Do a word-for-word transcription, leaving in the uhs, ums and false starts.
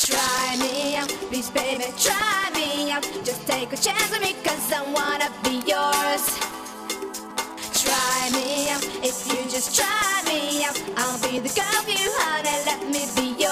Try me out, please baby, try me out. Just take a chance with me, cause I wanna be yours. Try me out, if you just try me out, I'll be the girl you honey, let me be yours.